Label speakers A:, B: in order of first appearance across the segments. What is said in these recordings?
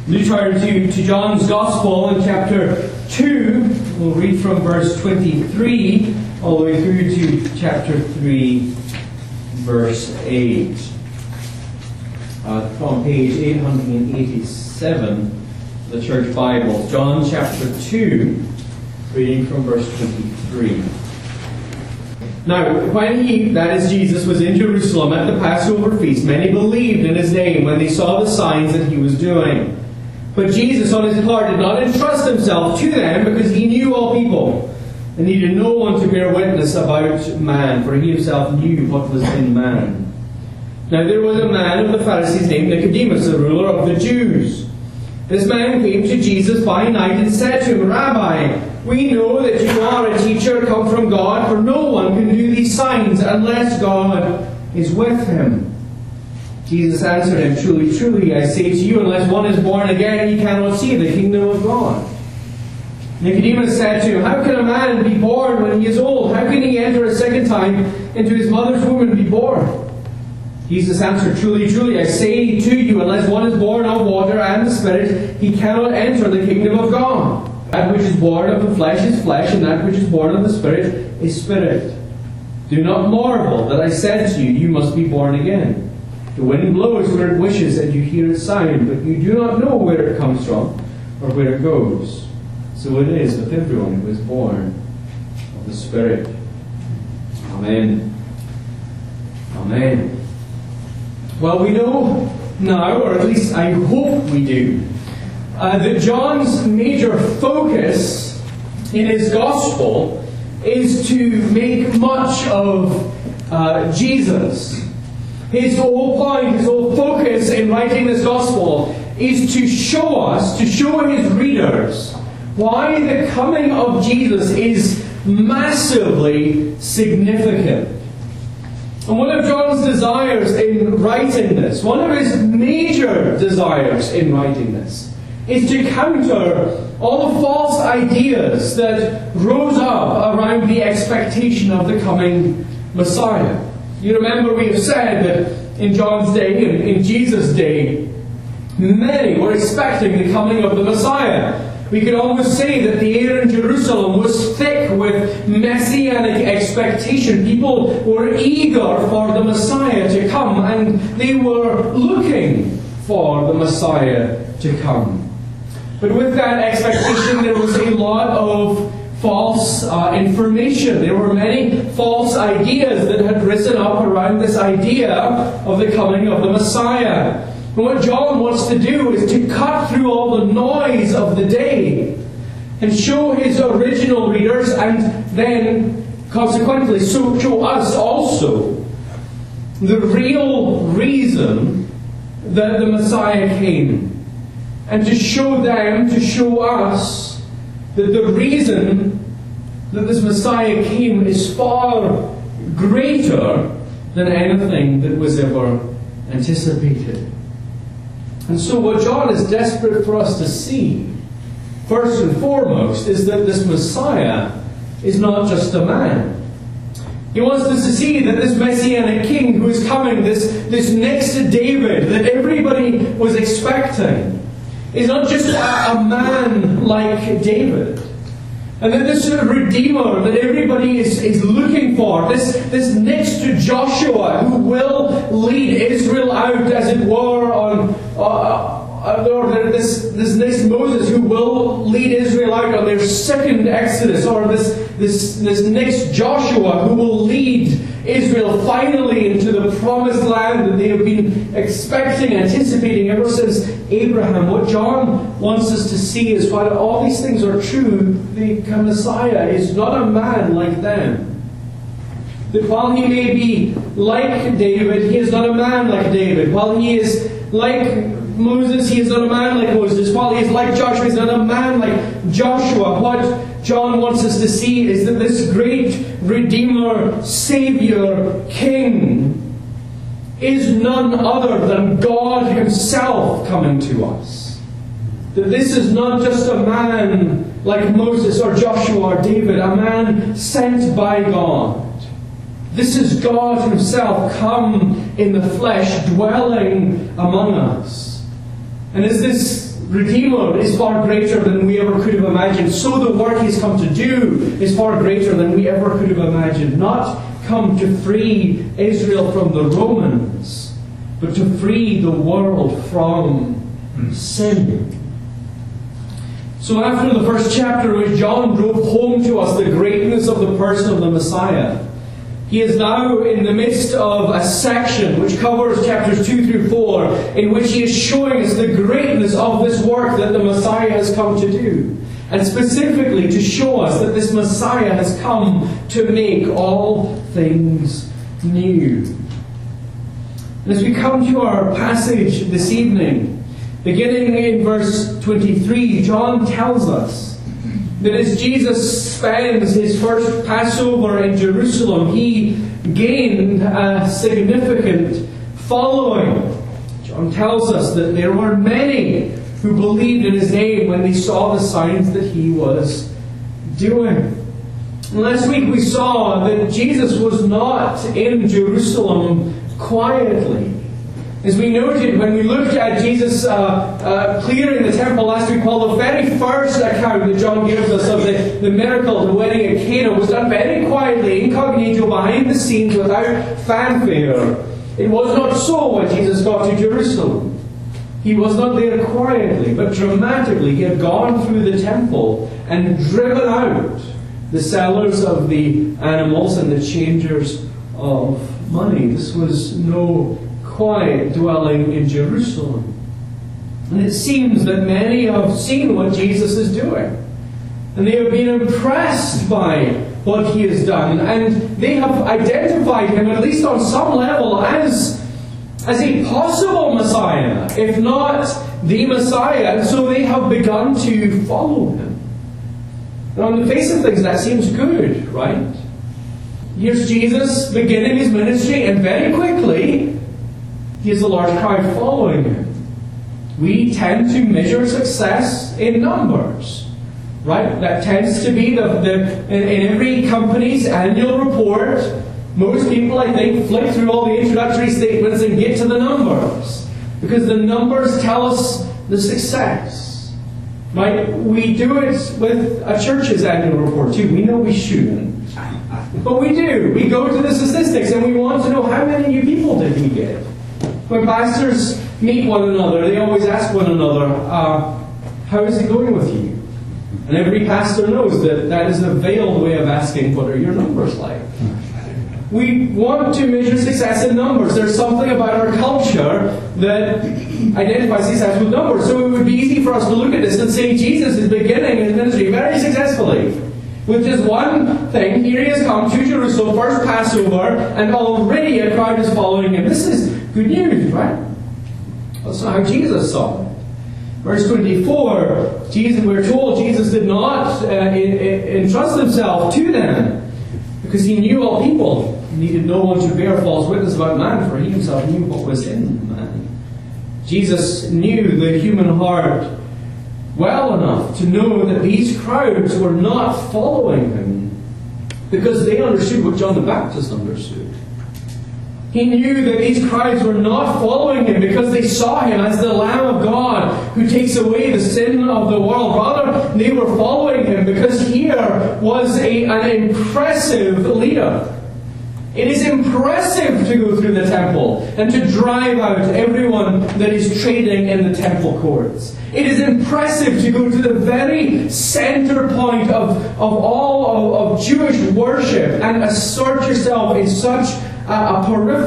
A: Do turn to John's Gospel in chapter 2. We'll read from verse 23 all the way through to chapter 3, verse 8. From page 887 of the Church Bible. John chapter 2, reading from verse 23. Now, when he, that is Jesus, was in Jerusalem at the Passover feast, many believed in his name when they saw the signs that he was doing. But Jesus, on his part, did not entrust himself to them, because he knew all people, and needed no one to bear witness about man, for he himself knew what was in man. Now there was a man of the Pharisees named Nicodemus, a ruler of the Jews. This man came to Jesus by night and said to him, Rabbi, we know that you are a teacher come from God, for no one can do these signs unless God is with him. Jesus answered him, Truly, truly, I say to you, unless one is born again, he cannot see the kingdom of God. Nicodemus said to him, How can a man be born when he is old? How can he enter a second time into his mother's womb and be born? Jesus answered, Truly, truly, I say to you, unless one is born of water and the Spirit, he cannot enter the kingdom of God. That which is born of the flesh is flesh, and that which is born of the Spirit is spirit. Do not marvel that I said to you, You must be born again. The wind blows where it wishes, and you hear its sound, but you do not know where it comes from or where it goes. So it is with everyone who is born of the Spirit. Amen. Amen. Well, we know now, or at least I hope we do, that John's major focus in his Gospel is to make much of Jesus. His whole point, his whole focus in writing this Gospel is to show us, to show his readers, why the coming of Jesus is massively significant. And one of John's desires in writing this, one of his major desires in writing this, is to counter all the false ideas that rose up around the expectation of the coming Messiah. You remember we have said that in John's day, in Jesus' day, many were expecting the coming of the Messiah. We could almost say that the air in Jerusalem was thick with messianic expectation. People were eager for the Messiah to come, and they were looking for the Messiah to come. But with that expectation, there was a lot of false information. There were many false ideas that had risen up around this idea of the coming of the Messiah. And what John wants to do is to cut through all the noise of the day and show his original readers, and then consequently show us also, the real reason that the Messiah came. And to show them, to show us, that the reason that this Messiah came is far greater than anything that was ever anticipated. And so what John is desperate for us to see, first and foremost, is that this Messiah is not just a man. He wants us to see that this Messianic King who is coming, this next to David that everybody was expecting, is not just a man like David. And that this Redeemer that everybody is looking for, this next to Joshua who will lead Israel out, as it were, or this next Moses who will lead Israel out on their second Exodus, or this next Joshua who will lead Israel finally into the promised land that they have been expecting, anticipating ever since Abraham. What John wants us to see is, while all these things are true, the Messiah is not a man like them. That while he may be like David, he is not a man like David. While he is like Moses, he is not a man like Moses. While he is like Joshua, he is not a man like Joshua. What John wants us to see is that this great Redeemer, Savior, King is none other than God Himself coming to us. That this is not just a man like Moses or Joshua or David, a man sent by God. This is God Himself come in the flesh, dwelling among us. And as this Redeemer is far greater than we ever could have imagined. So the work He's come to do is far greater than we ever could have imagined. Not come to free Israel from the Romans, but to free the world from sin. So after the first chapter, which John drove home to us the greatness of the person of the Messiah, he is now in the midst of a section which covers chapters 2 through 4, in which he is showing us the greatness of this work that the Messiah has come to do. And specifically to show us that this Messiah has come to make all things new. And as we come to our passage this evening, beginning in verse 23, John tells us that as Jesus spends His first Passover in Jerusalem, He gained a significant following. John tells us that there were many who believed in His name when they saw the signs that He was doing. Last week we saw that Jesus was not in Jerusalem quietly. As we noted when we looked at Jesus clearing the temple last week, Paul, the very first account that John gives us of the miracle, the wedding at Cana, was done very quietly, incognito, behind the scenes, without fanfare. It was not so when Jesus got to Jerusalem. He was not there quietly, but dramatically. He had gone through the temple and driven out the sellers of the animals and the changers of money. This was no quiet dwelling in Jerusalem. And it seems that many have seen what Jesus is doing. And they have been impressed by what He has done. And they have identified Him, at least on some level, as a possible Messiah, if not the Messiah. And so they have begun to follow Him. And on the face of things, that seems good, right? Here's Jesus beginning His ministry, and very quickly He has a large crowd following Him. We tend to measure success in numbers, right? That tends to be in every company's annual report. Most people, I think, flick through all the introductory statements and get to the numbers, because the numbers tell us the success, right? We do it with a church's annual report too. We know we shouldn't, but we do. We go to the statistics and we want to know, how many new people did he get? When pastors meet one another, they always ask one another, how is it going with you? And every pastor knows that that is a veiled way of asking, what are your numbers like? We want to measure success in numbers. There's something about our culture that identifies success with numbers. So it would be easy for us to look at this and say, Jesus is beginning His ministry very successfully. With just one thing, here He has come to Jerusalem, first Passover, and already a crowd is following Him. This is good news, right? That's not how Jesus saw it. Verse 24, we're told Jesus did not entrust Himself to them, because He knew all people. He needed no one to bear false witness about man, for He Himself knew what was in man. Jesus knew the human heart well enough to know that these crowds were not following Him because they understood what John the Baptist understood. He knew that these crowds were not following Him because they saw Him as the Lamb of God who takes away the sin of the world. Rather, they were following Him because here was an impressive leader. It is impressive to go through the temple and to drive out everyone that is trading in the temple courts. It is impressive to go to the very center point of all of Jewish worship and assert yourself in such a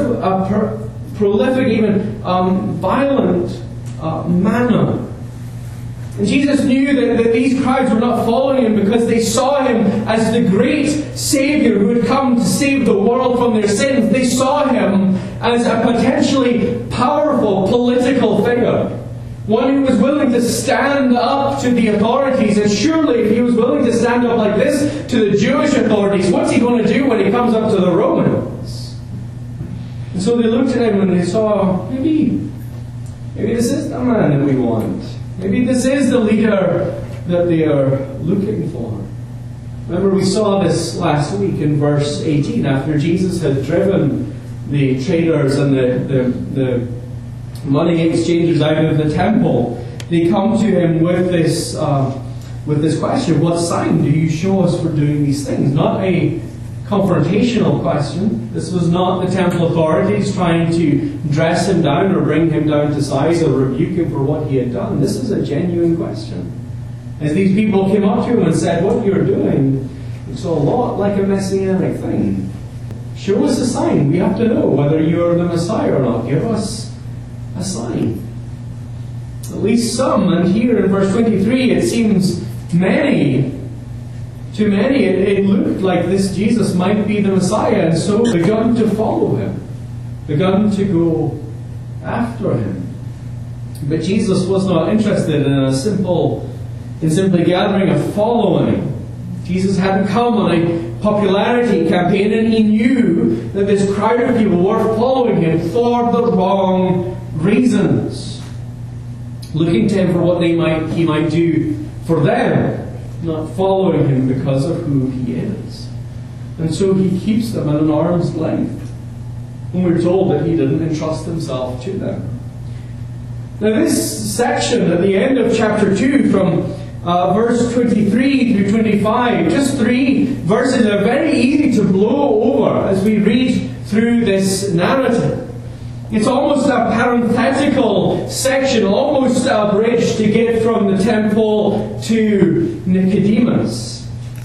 A: prolific, even violent manner. And Jesus knew that these crowds were not following Him because they saw Him as the great Savior who had come to save the world from their sins. They saw Him as a potentially powerful political figure. One who was willing to stand up to the authorities. And surely if He was willing to stand up like this to the Jewish authorities, what's He going to do when He comes up to the Romans? And so they looked at Him and they saw, maybe this is the man that we want. Maybe this is the leader that they are looking for. Remember, we saw this last week in verse 18. After Jesus had driven the traders and the money exchangers out of the temple, they come to him with this question: what sign do you show us for doing these things? Not a confrontational question. This was not the temple authorities trying to dress him down or bring him down to size or rebuke him for what he had done. This is a genuine question. As these people came up to him and said, what you're doing looks a lot like a messianic thing. Show us a sign. We have to know whether you're the Messiah or not. Give us a sign. At least some, and here in verse 23 it seems to many it looked like this Jesus might be the Messiah, and so begun to follow him, begun to go after him. But Jesus was not interested in simply gathering a following. Jesus hadn't come on a popularity campaign, and he knew that this crowd of people were following him for the wrong reasons, looking to him for what he might do for them, not following him because of who he is. And so he keeps them at an arm's length. And we're told that he didn't entrust himself to them. Now this section at the end of chapter 2, from verse 23 through 25, just 3 verses, are very easy to blow over as we read through this narrative. It's almost a parenthetical section, almost a bridge to get from the temple to Nicodemus.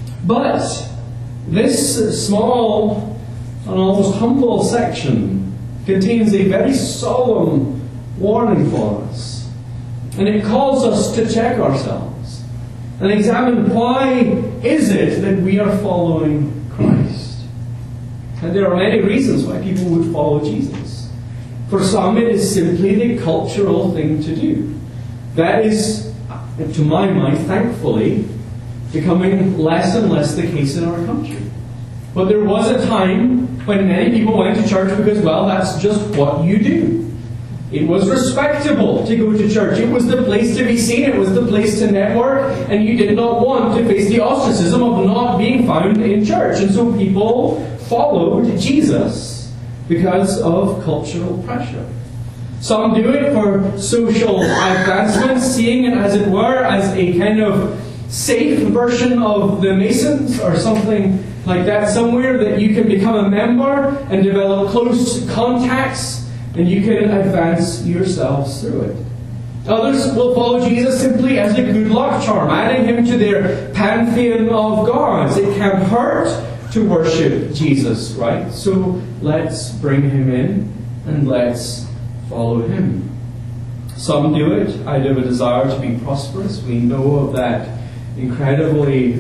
A: But this small and almost humble section contains a very solemn warning for us. And it calls us to check ourselves and examine, why is it that we are following Christ? And there are many reasons why people would follow Jesus. For some, it is simply the cultural thing to do. That is, to my mind, thankfully, becoming less and less the case in our country. But there was a time when many people went to church because, well, that's just what you do. It was respectable to go to church. It was the place to be seen. It was the place to network. And you did not want to face the ostracism of not being found in church. And so people followed Jesus because of cultural pressure. Some do it for social advancement, seeing it, as it were, as a kind of safe version of the Masons or something like that, somewhere that you can become a member and develop close contacts and you can advance yourselves through it. Others will follow Jesus simply as a good luck charm, adding him to their pantheon of gods. It can't hurt to worship Jesus, right? So let's bring him in and let's follow him. Some do it out of a desire to be prosperous. We know of that incredibly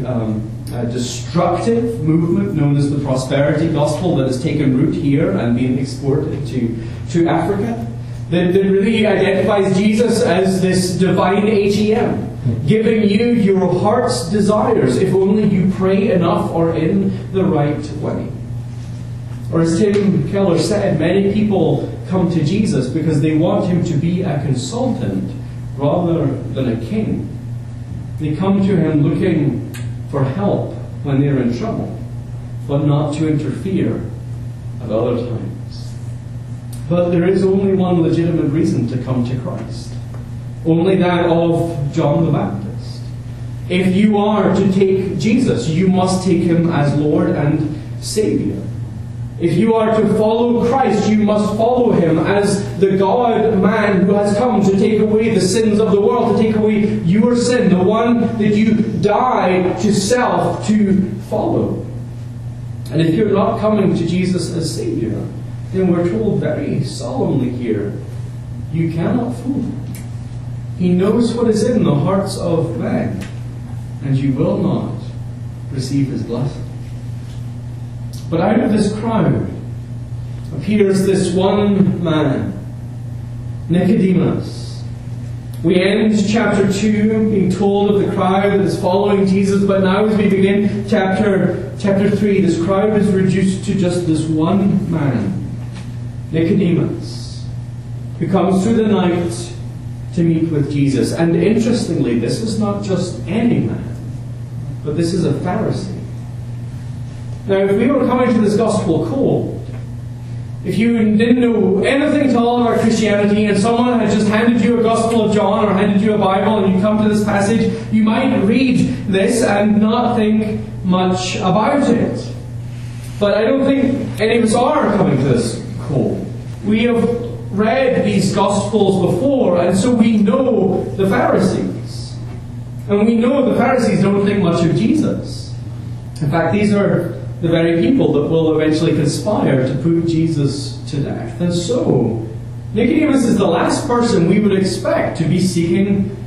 A: destructive movement known as the prosperity gospel that has taken root here and been exported to Africa, that really identifies Jesus as this divine ATM, giving you your heart's desires if only you pray enough or in the right way. Or as Tim Keller said, many people come to Jesus because they want him to be a consultant rather than a king. They come to him looking for help when they're in trouble, but not to interfere at other times. But there is only one legitimate reason to come to Christ. Only that of John the Baptist. If you are to take Jesus, you must take him as Lord and Savior. If you are to follow Christ, you must follow him as the God-man who has come to take away the sins of the world, to take away your sin, the one that you died to self to follow. And if you're not coming to Jesus as Savior, then we're told very solemnly here, you cannot fool him. He knows what is in the hearts of men, and you will not receive his blessing. But out of this crowd appears this one man, Nicodemus. We end chapter 2 being told of the crowd that is following Jesus, but now as we begin chapter 3, this crowd is reduced to just this one man, Nicodemus, who comes through the night to meet with Jesus. And interestingly, this is not just any man, but this is a Pharisee. Now, if we were coming to this gospel cold, if you didn't know anything at all about Christianity and someone had just handed you a Gospel of John or handed you a Bible and you come to this passage, you might read this and not think much about it. But I don't think any of us are coming to this call. We have read these Gospels before, and so we know the Pharisees. And we know the Pharisees don't think much of Jesus. In fact, these are the very people that will eventually conspire to put Jesus to death. And so, Nicodemus is the last person we would expect to be seeking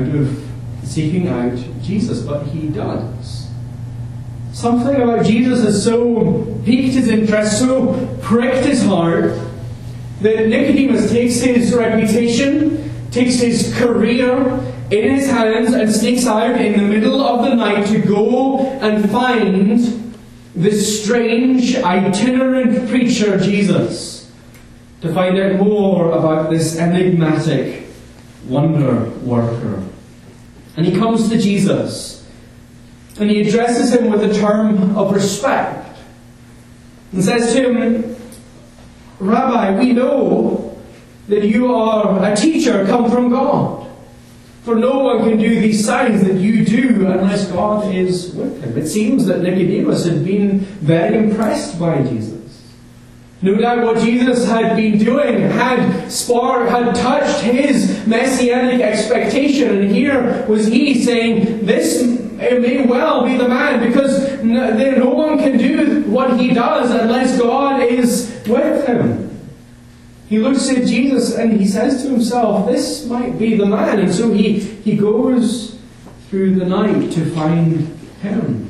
A: out Jesus, but he does. Something about Jesus has so piqued his interest, so pricked his heart, that Nicodemus takes his reputation, takes his career in his hands, and sneaks out in the middle of the night to go and find this strange itinerant preacher Jesus, to find out more about this enigmatic wonder worker. And he comes to Jesus, and he addresses him with a term of respect, and says to him, "Rabbi, we know that you are a teacher come from God. For no one can do these signs that you do unless God is with him." It seems that Nicodemus had been very impressed by Jesus. No doubt what Jesus had been doing had touched his messianic expectation. And here was he saying, this may well be the man, because no one can do what he does unless God is with him. He looks at Jesus and he says to himself, this might be the man. And so he goes through the night to find him.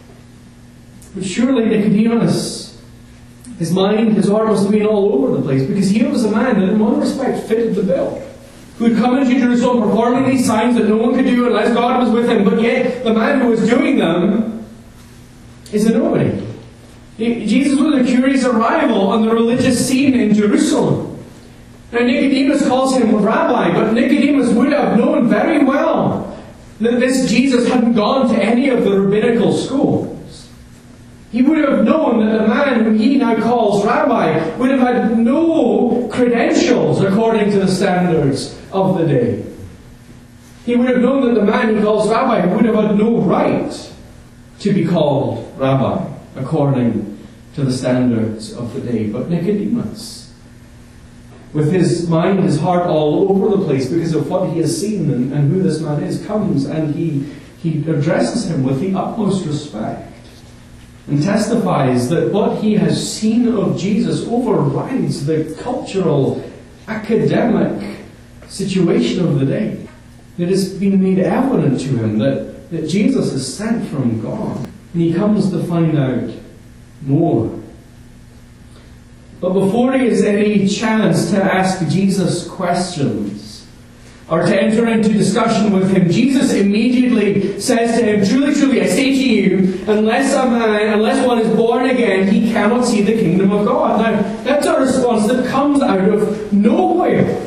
A: But surely Nicodemus, his mind, his heart must have been all over the place, because here was a man that in one respect fitted the bill, who had come into Jerusalem performing these signs that no one could do unless God was with him. But yet the man who was doing them is a nobody. Jesus was a curious arrival on the religious scene in Jerusalem. Now Nicodemus calls him Rabbi, but Nicodemus would have known very well that this Jesus hadn't gone to any of the rabbinical schools. He would have known that the man whom he now calls Rabbi would have had no credentials according to the standards of the day. He would have known that the man he calls Rabbi would have had no right to be called Rabbi according to the standards of the day. But Nicodemus, with his mind, his heart all over the place because of what he has seen and who this man is, comes and he addresses him with the utmost respect and testifies that what he has seen of Jesus overrides the cultural, academic situation of the day. It has been made evident to him that Jesus is sent from God, and he comes to find out more. But before he has any chance to ask Jesus questions or to enter into discussion with him, Jesus immediately says to him, "Truly, truly, I say to you, unless one is born again, he cannot see the kingdom of God." Now, that's a response that comes out of nowhere.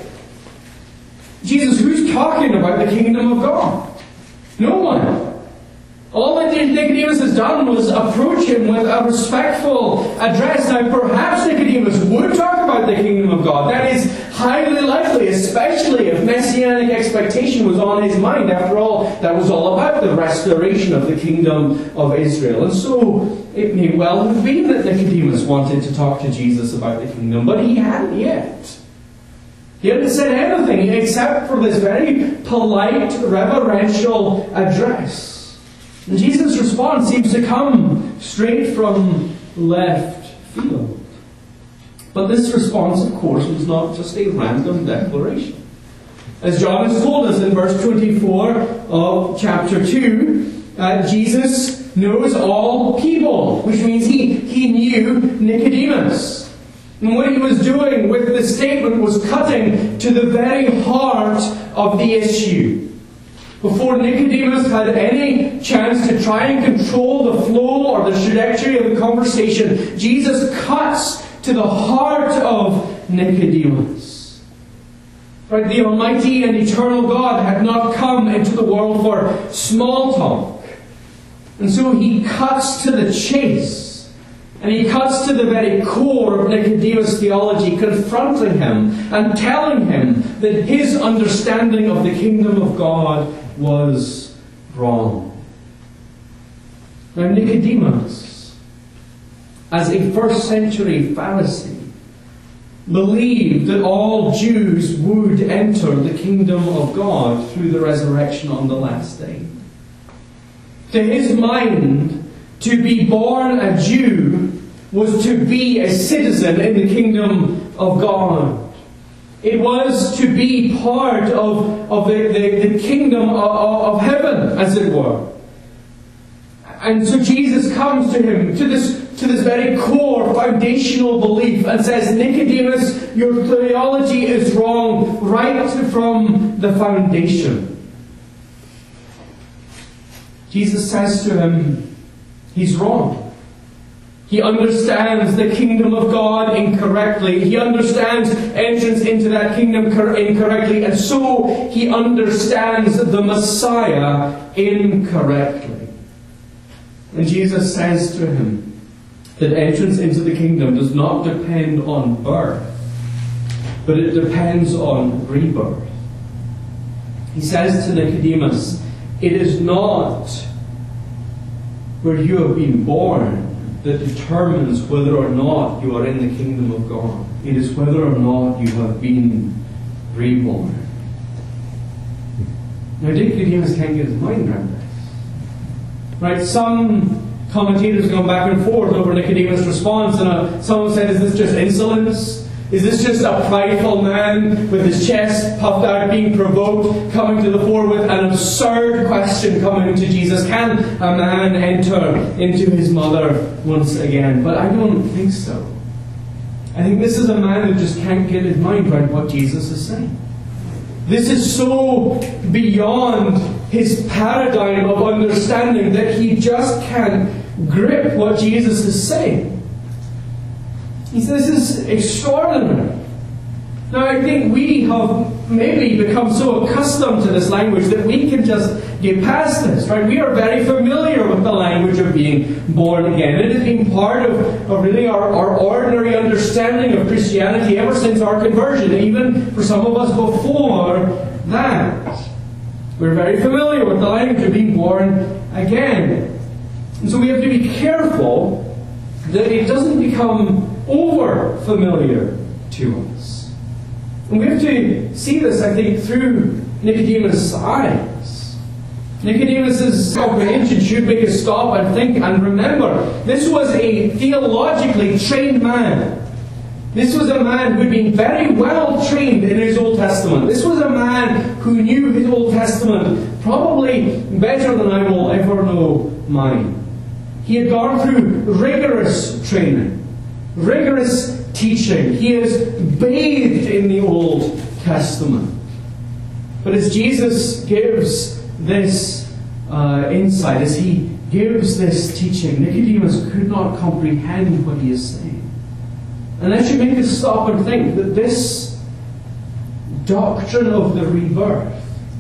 A: Jesus, who's talking about the kingdom of God? No one. All that Nicodemus has done was approach him with a respectful address. Now, perhaps Nicodemus would talk about the kingdom of God. That is highly likely, especially if messianic expectation was on his mind. After all, that was all about the restoration of the kingdom of Israel. And so, it may well have been that Nicodemus wanted to talk to Jesus about the kingdom, but he hadn't yet. He hadn't said anything except for this very polite, reverential address. And Jesus' response seems to come straight from left field. But this response, of course, was not just a random declaration. As John has told us in verse 24 of chapter 2, Jesus knows all people, which means he knew Nicodemus. And what he was doing with this statement was cutting to the very heart of the issue. Before Nicodemus had any chance to try and control the flow or the trajectory of the conversation, Jesus cuts to the heart of Nicodemus. Right? The Almighty and eternal God had not come into the world for small talk. And so he cuts to the chase. And he cuts to the very core of Nicodemus' theology, confronting him and telling him that his understanding of the kingdom of God was wrong. Now, Nicodemus, as a first century Pharisee, believed that all Jews would enter the kingdom of God through the resurrection on the last day. To his mind, to be born a Jew was to be a citizen in the kingdom of God. It was to be part of the kingdom of heaven, as it were. And so Jesus comes to him, to this very core, foundational belief, and says, Nicodemus, your theology is wrong right from the foundation. Jesus says to him, he's wrong. He understands the kingdom of God incorrectly. He understands entrance into that kingdom incorrectly. And so he understands the Messiah incorrectly. And Jesus says to him that entrance into the kingdom does not depend on birth, but it depends on rebirth. He says to Nicodemus, it is not where you have been born that determines whether or not you are in the kingdom of God. It is whether or not you have been reborn. Now, Nicodemus can't get his mind around this. Right? Some commentators have gone back and forth over Nicodemus' response, and someone said, is this just insolence? Is this just a prideful man with his chest puffed out, being provoked, coming to the fore with an absurd question coming to Jesus? Can a man enter into his mother once again? But I don't think so. I think this is a man who just can't get his mind around what Jesus is saying. This is so beyond his paradigm of understanding that he just can't grip what Jesus is saying. He says this is extraordinary. Now, I think we have maybe become so accustomed to this language that we can just get past this, right? We are very familiar with the language of being born again. It has been part of really our ordinary understanding of Christianity ever since our conversion, even for some of us before that. We're very familiar with the language of being born again. And so we have to be careful that it doesn't become over familiar to us. And we have to see this, I think, through Nicodemus' eyes. Nicodemus' comprehension should make us stop and think and remember. This was a theologically trained man. This was a man who had been very well trained in his Old Testament. This was a man who knew his Old Testament probably better than I will ever know mine. He had gone through rigorous training, rigorous teaching. He is bathed in the Old Testament. But as Jesus gives this insight, as he gives this teaching, Nicodemus could not comprehend what he is saying. And that should make us stop and think that this doctrine of the rebirth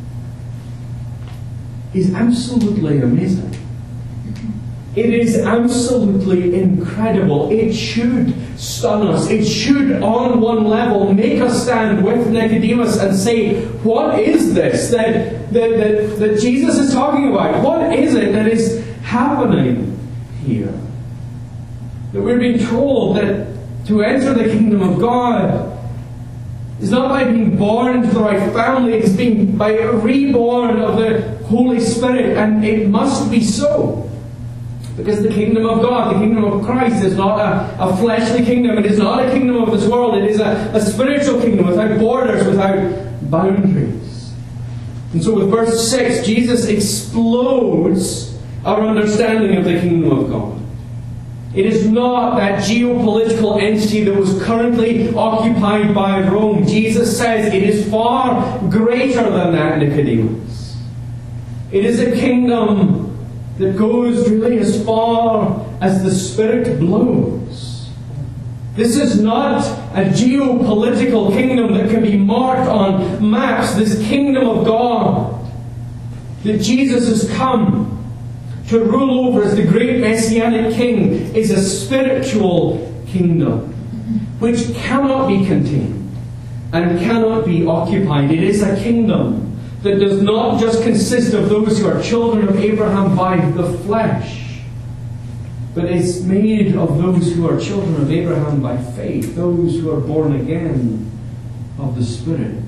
A: is absolutely amazing. It is absolutely incredible. It should stun us. It should, on one level, make us stand with Nicodemus and say, what is this that Jesus is talking about? What is it that is happening here? That we're being told that to enter the kingdom of God is not by being born into the right family, it's being by a reborn of the Holy Spirit, and it must be so. Because the kingdom of God, the kingdom of Christ, is not a fleshly kingdom. It is not a kingdom of this world. It is a spiritual kingdom without borders, without boundaries. And so with verse 6, Jesus explodes our understanding of the kingdom of God. It is not that geopolitical entity that was currently occupied by Rome. Jesus says it is far greater than that, Nicodemus. It is a kingdom that goes really as far as the Spirit blows. This is not a geopolitical kingdom that can be marked on maps. This kingdom of God that Jesus has come to rule over as the great Messianic King, is a spiritual kingdom which cannot be contained and cannot be occupied. It is a kingdom that does not just consist of those who are children of Abraham by the flesh, but is made of those who are children of Abraham by faith, those who are born again of the Spirit.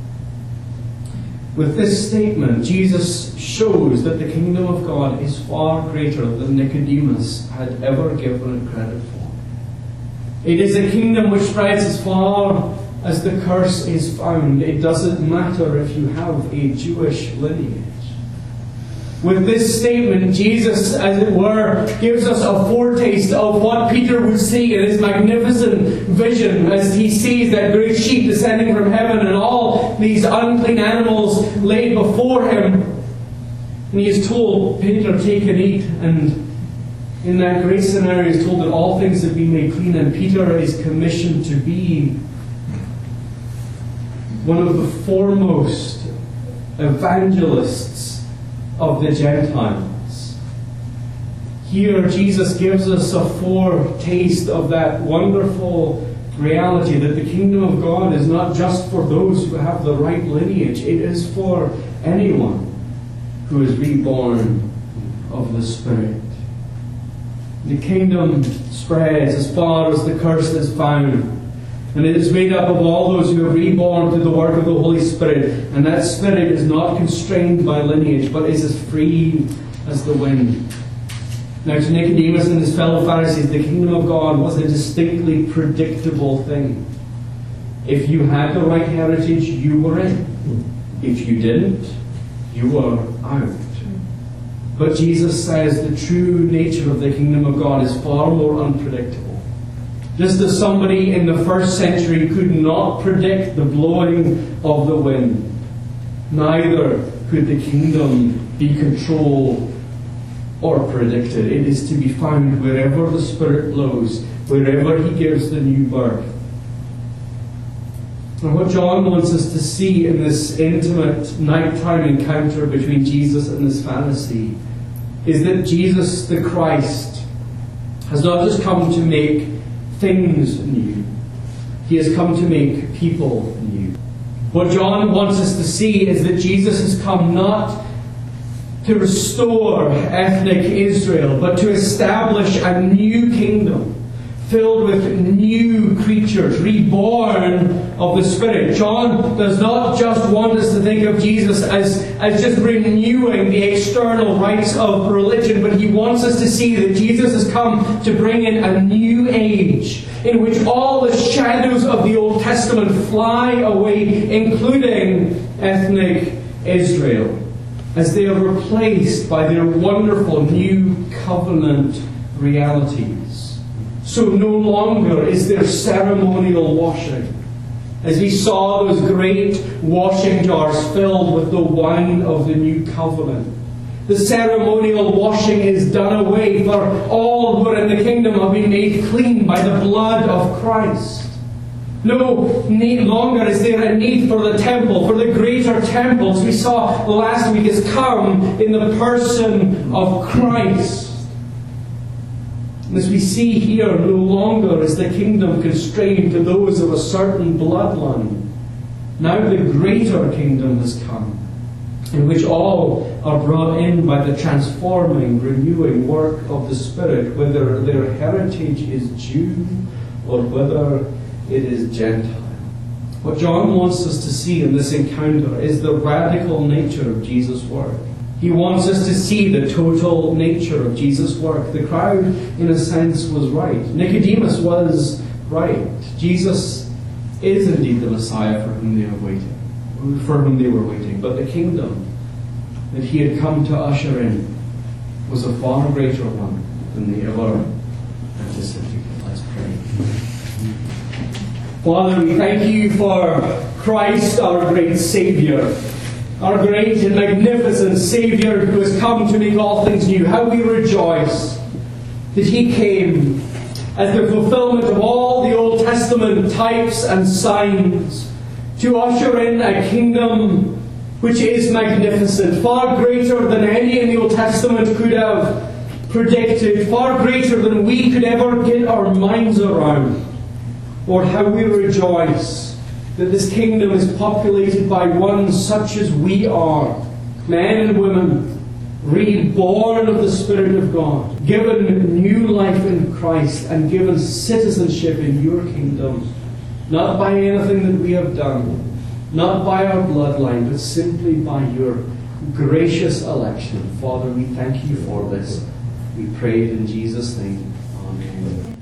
A: With this statement, Jesus shows that the kingdom of God is far greater than Nicodemus had ever given it credit for. It is a kingdom which spreads as far as the curse is found. It doesn't matter if you have a Jewish lineage. With this statement, Jesus, as it were, gives us a foretaste of what Peter would see in his magnificent vision as he sees that great sheep descending from heaven and all these unclean animals laid before him. And he is told, Peter, take and eat. And in that great scenario, he is told that all things have been made clean, and Peter is commissioned to be one of the foremost evangelists of the Gentiles. Here Jesus gives us a foretaste of that wonderful reality that the kingdom of God is not just for those who have the right lineage. It is for anyone who is reborn of the Spirit. The kingdom spreads as far as the curse is found. And it is made up of all those who are reborn through the work of the Holy Spirit. And that Spirit is not constrained by lineage, but is as free as the wind. Now, to Nicodemus and his fellow Pharisees, the kingdom of God was a distinctly predictable thing. If you had the right heritage, you were in. If you didn't, you were out. But Jesus says the true nature of the kingdom of God is far more unpredictable. Just as somebody in the first century could not predict the blowing of the wind, neither could the kingdom be controlled or predicted. It is to be found wherever the Spirit blows, wherever He gives the new birth. And what John wants us to see in this intimate nighttime encounter between Jesus and this Pharisee is that Jesus the Christ has not just come to make things new. He has come to make people new. What John wants us to see is that Jesus has come not to restore ethnic Israel, but to establish a new kingdom filled with new creatures, reborn of the Spirit. John does not just want us to think of Jesus as just renewing the external rites of religion, but he wants us to see that Jesus has come to bring in a new age in which all the shadows of the Old Testament fly away, including ethnic Israel, as they are replaced by their wonderful new covenant realities. So no longer is there ceremonial washing. As we saw those great washing jars filled with the wine of the new covenant. The ceremonial washing is done away, for all who are in the kingdom have been made clean by the blood of Christ. No longer is there a need for the temple, for the greater temples we saw last week has come in the person of Christ. As we see here, no longer is the kingdom constrained to those of a certain bloodline. Now the greater kingdom has come, in which all are brought in by the transforming, renewing work of the Spirit, whether their heritage is Jew or whether it is Gentile. What John wants us to see in this encounter is the radical nature of Jesus' work. He wants us to see the total nature of Jesus' work. The crowd, in a sense, was right. Nicodemus was right. Jesus is indeed the Messiah for whom they were waiting. But the kingdom that he had come to usher in was a far greater one than they ever anticipated. Let's pray. Father, we thank you for Christ, our great Saviour. Our great and magnificent Saviour who has come to make all things new. How we rejoice that He came as the fulfillment of all the Old Testament types and signs to usher in a kingdom which is magnificent, far greater than any in the Old Testament could have predicted, far greater than we could ever get our minds around. Lord, how we rejoice that this kingdom is populated by ones such as we are, men and women, reborn of the Spirit of God, given new life in Christ, and given citizenship in your kingdom, not by anything that we have done, not by our bloodline, but simply by your gracious election. Father, we thank you for this. We pray it in Jesus' name. Amen.